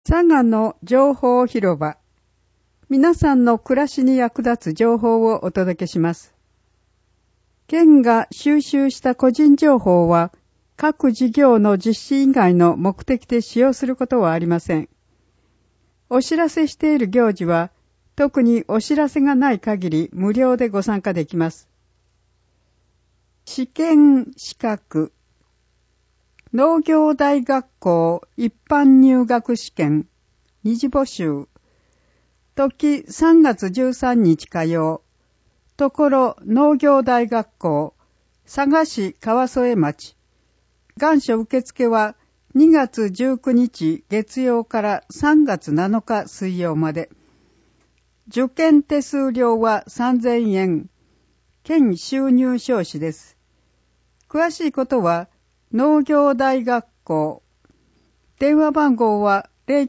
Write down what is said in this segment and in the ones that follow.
佐賀の情報広場。皆さんの暮らしに役立つ情報をお届けします。県が収集した個人情報は、各事業の実施以外の目的で使用することはありません。お知らせしている行事は、特にお知らせがない限り無料でご参加できます。試験資格。農業大学校一般入学試験二次募集。時3月13日火曜。ところ農業大学校佐賀市川添町。願書受付は2月19日月曜から3月7日水曜まで。受験手数料は3000円。県収入証紙です。詳しいことは農業大学校。電話番号は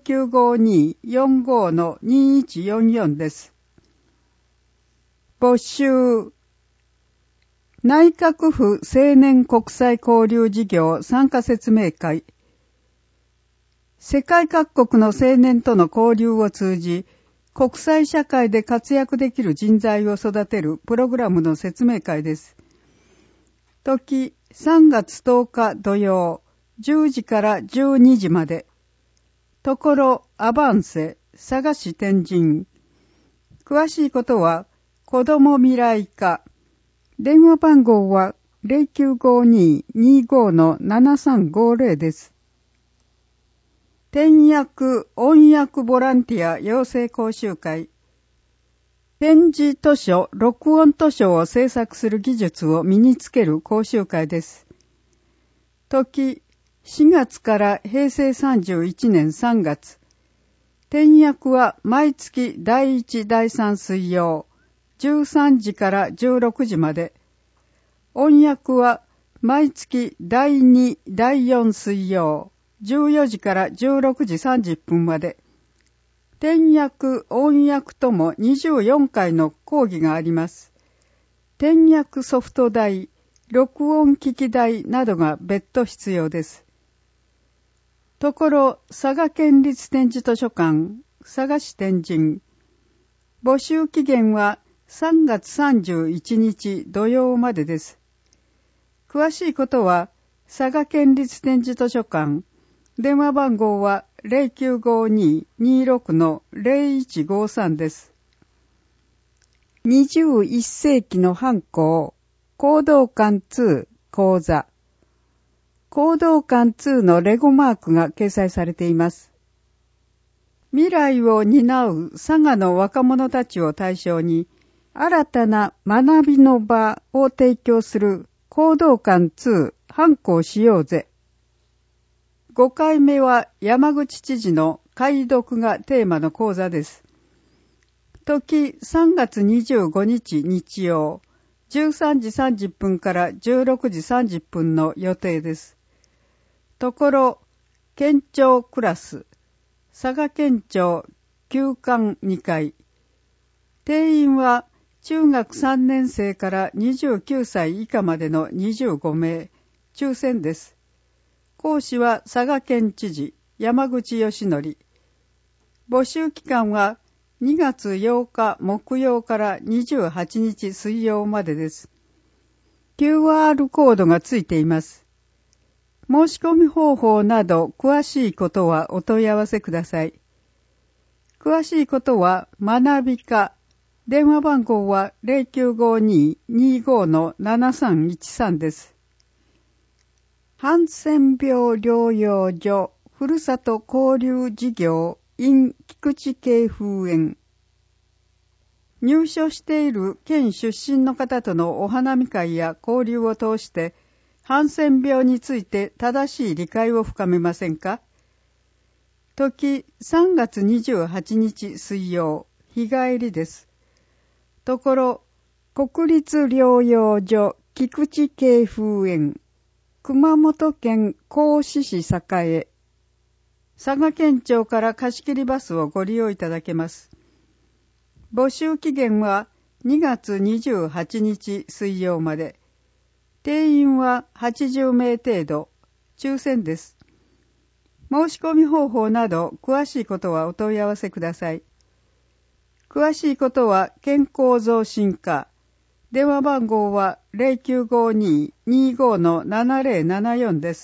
0952-45-2144 です。募集。内閣府青年国際交流事業参加説明会。世界各国の青年との交流を通じ、国際社会で活躍できる人材を育てるプログラムの説明会です。時3月10日土曜、10時から12時まで。ところアバンセ、佐賀市天神。詳しいことは、子ども未来課。電話番号は 0952-25-7350 です。転訳、音訳ボランティア養成講習会。点字図書、録音図書を制作する技術を身につける講習会です。時、4月から平成31年3月。点訳は毎月第1、第3水曜、13時から16時まで。音訳は毎月第2、第4水曜、14時から16時30分まで。点訳、音訳とも24回の講義があります。点訳ソフト代、録音機器代などが別途必要です。ところ、佐賀県立点字図書館、佐賀市天神。募集期限は3月31日土曜までです。詳しいことは、佐賀県立点字図書館、電話番号は0952-26-0153 です。21世紀の藩校、講道館2講座。講道館2のレゴマークが掲載されています。未来を担う佐賀の若者たちを対象に、新たな学びの場を提供する講道館2藩校しようぜ。5回目は山口知事の解読がテーマの講座です。時3月25日日曜、13時30分から16時30分の予定です。ところ、県庁クラス、佐賀県庁旧館2階。定員は中学3年生から29歳以下までの25名、抽選です。講師は佐賀県知事、山口義則。募集期間は2月8日木曜から28日水曜までです。QR コードがついています。申し込み方法など詳しいことはお問い合わせください。詳しいことは学び課。電話番号は 0952-25-7313 です。ハンセン病療養所ふるさと交流事業 in 菊池渓風園。入所している県出身の方とのお花見会や交流を通してハンセン病について正しい理解を深めませんか？時3月28日水曜、日帰りです。ところ、国立療養所菊池渓風園。熊本県合志市栄。佐賀県庁から貸し切りバスをご利用いただけます。募集期限は2月28日水曜まで。定員は80名程度。抽選です。 申し込み方法など詳しいことはお問い合わせください。詳しいことは健康増進課。電話番号は 0952-25-7074 です。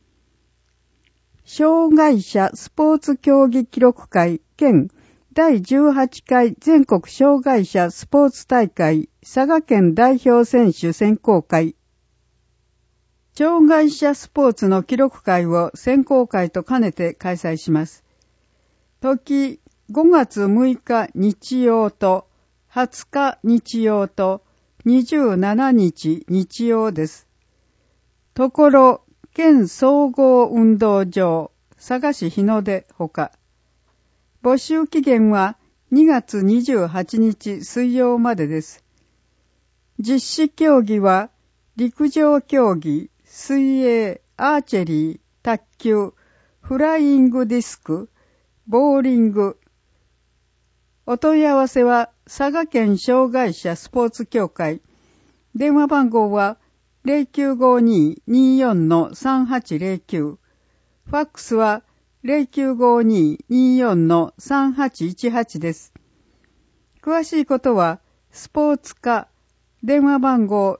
障害者スポーツ競技記録会兼第18回全国障害者スポーツ大会佐賀県代表選手選考会。障害者スポーツの記録会を選考会と兼ねて開催します。時5月6日日曜と20日日曜と27日日曜です。ところ県総合運動場佐賀市日の出ほか。募集期限は2月28日水曜までです。実施競技は陸上競技、水泳、アーチェリー、卓球、フライングディスク、ボーリング。お問い合わせは佐賀県障害者スポーツ協会。電話番号は0952-24-3809。ファックスは0952-24-3818です。詳しいことはスポーツ課。電話番号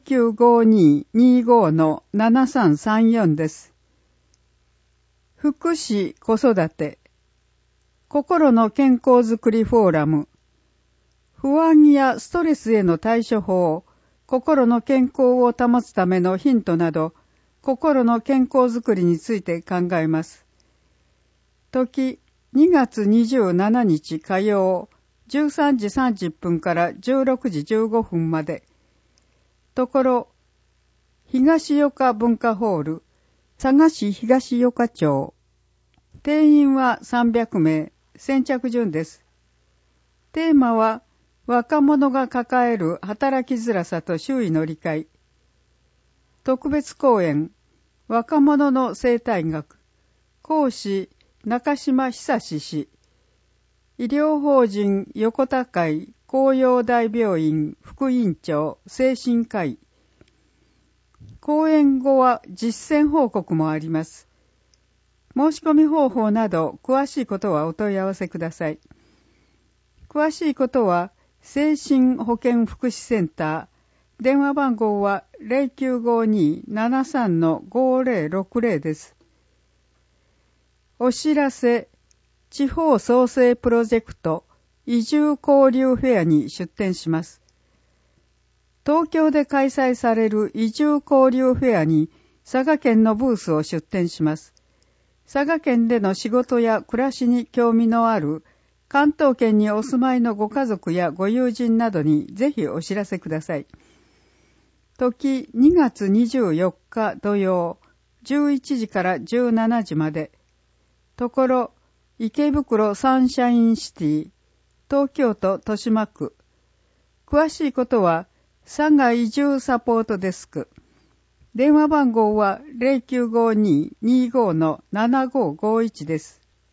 0952-25-7334 です。福祉子育て心の健康づくりフォーラム。不安やストレスへの対処法、心の健康を保つためのヒントなど、心の健康づくりについて考えます。時、2月27日火曜、13時30分から16時15分まで。ところ、東岡文化ホール、佐賀市東岡町。定員は300名、先着順です。テーマは、若者が抱える働きづらさと周囲の理解。特別講演、若者の生態学。講師、中島久志氏。医療法人横田会紅葉大病院副院長精神科医。講演後は実践報告もあります。申し込み方法など詳しいことはお問い合わせください。詳しいことは精神保健福祉センター。電話番号は 0952-73-5060 です。お知らせ。地方創生プロジェクト移住交流フェアに出展します。東京で開催される移住交流フェアに佐賀県のブースを出展します。佐賀県での仕事や暮らしに興味のある関東圏にお住まいのご家族やご友人などにぜひお知らせください。時2月24日土曜11時から17時まで。ところ池袋サンシャインシティ、東京都豊島区。詳しいことは、佐賀移住サポートデスク。電話番号は 0952-25-7551 です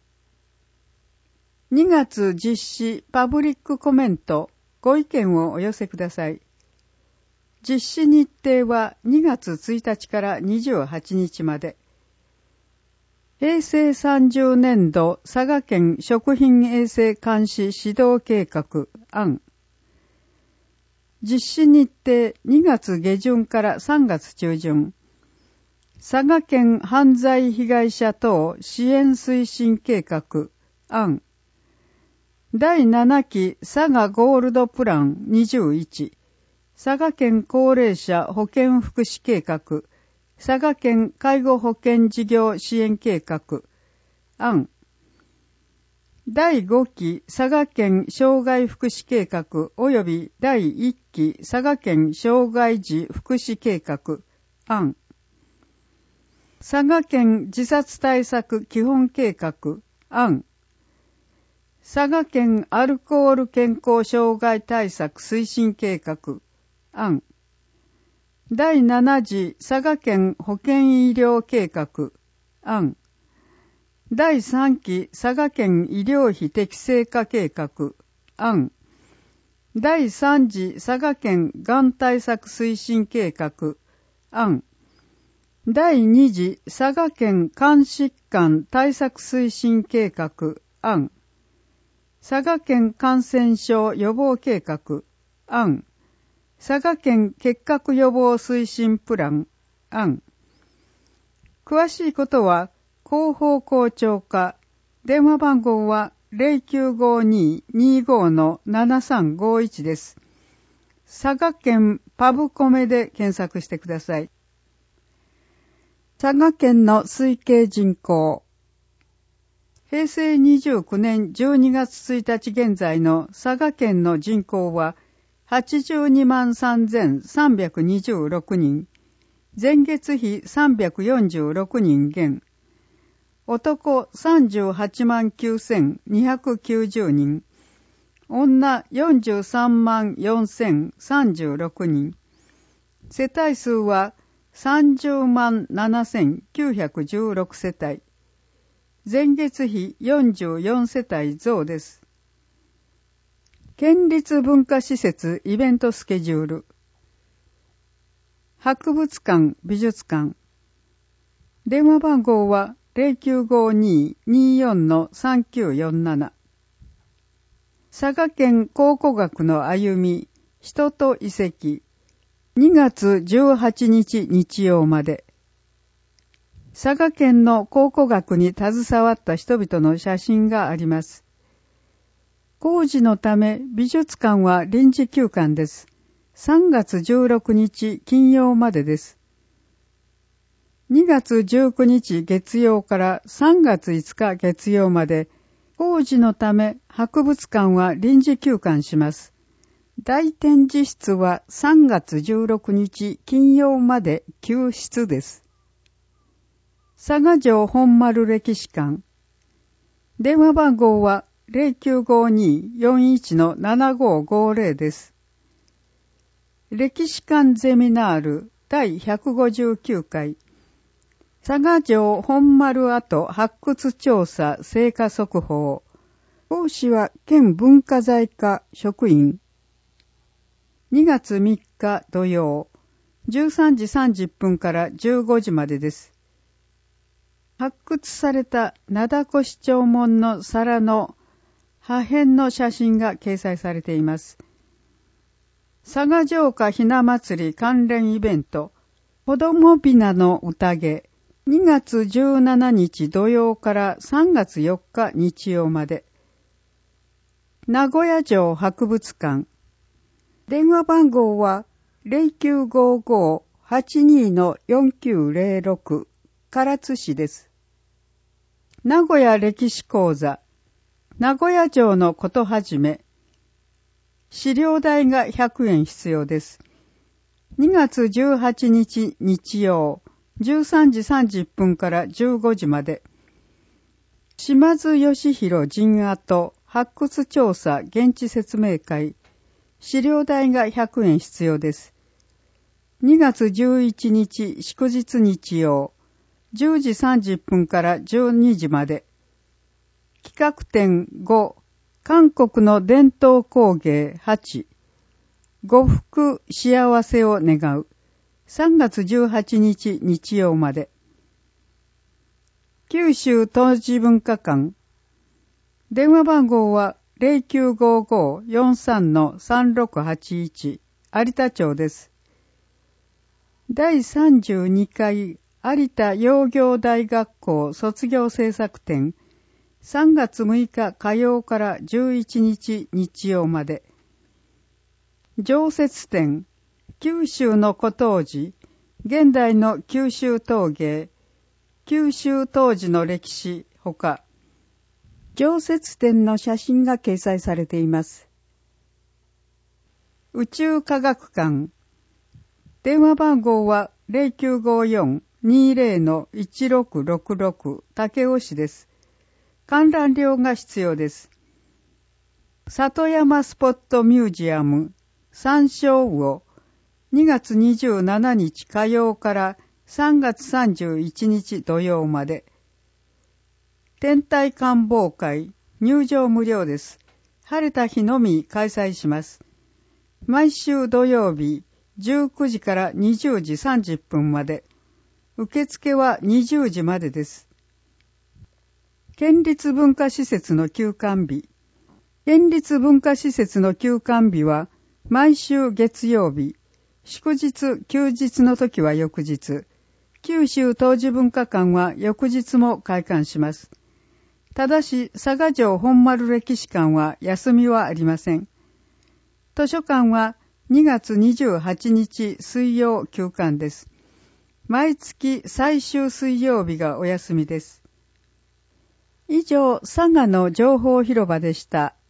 。2月実施パブリックコメント、ご意見をお寄せください。実施日程は2月1日から28日まで。平成30年度佐賀県食品衛生監視指導計画案。実施日程2月下旬から3月中旬。佐賀県犯罪被害者等支援推進計画案。第7期佐賀ゴールドプラン21。佐賀県高齢者保健福祉計画。佐賀県介護保険事業支援計画案。第5期佐賀県障害福祉計画及び第1期佐賀県障害児福祉計画案。佐賀県自殺対策基本計画案。佐賀県アルコール健康障害対策推進計画案。第7次佐賀県保健医療計画案。第3期佐賀県医療費適正化計画案。第3次佐賀県がん対策推進計画案。 第2次佐賀県肝疾患対策推進計画案、佐賀県感染症予防計画案、佐賀県結核予防推進プラン案。詳しいことは広報校長課、電話番号は 0952-25-7351 です。佐賀県パブコメで検索してください。佐賀県の推計人口。平成29年12月1日現在の佐賀県の人口は82万3326人、前月比346人減。男38万9290人、女43万4036人。世帯数は30万7916世帯。前月比44世帯増です。県立文化施設イベントスケジュール。博物館、美術館。電話番号は0952-24-3947。佐賀県考古学の歩み、人と遺跡。2月18日日曜まで。佐賀県の考古学に携わった人々の写真があります。工事のため美術館は臨時休館です。3月16日金曜までです。2月19日月曜から3月5日月曜まで、工事のため博物館は臨時休館します。大展示室は3月16日金曜まで休室です。佐賀城本丸歴史館。電話番号は0952-41-7550です。歴史館ゼミナール第159回。佐賀城本丸跡発掘調査成果速報。講師は県文化財課職員。2月3日土曜、13時30分から15時までです。発掘された灘越町門の皿の破片の写真が掲載されています。佐賀城下ひな祭り関連イベント、子どもびなの宴、2月17日土曜から3月4日日曜まで。名古屋城博物館。電話番号は 0955-82-4906 唐津市です。名古屋歴史講座。名古屋城のことはじめ。資料代が100円必要です。2月18日日曜、13時30分から15時まで。島津義弘陣跡発掘調査現地説明会。資料代が100円必要です。2月11日祝日日曜、10時30分から12時まで。企画展5、韓国の伝統工芸8、呉服幸せを願う。3月18日日曜まで。九州当時文化館。電話番号は0955-43-3681 有田町です。第32回有田養業大学校卒業制作展3月6日火曜から11日日曜まで。常設展九州の古陶磁、現代の九州陶芸、九州陶磁の歴史ほか、常設展の写真が掲載されています。宇宙科学館。電話番号は0954-20-1666 武雄市です。観覧料が必要です。里山スポットミュージアム山椒魚2月27日火曜から3月31日土曜まで。天体観望会、入場無料です。晴れた日のみ開催します。毎週土曜日、19時から20時30分まで。 受付は20時までです。県立文化施設の休館日。県立文化施設の休館日は毎週月曜日、祝日、休日の時は翌日、九州当時文化館は翌日も開館します。ただし、佐賀城本丸歴史館は休みはありません。図書館は2月28日水曜休館です。毎月最終水曜日がお休みです。以上、佐賀の情報広場でした。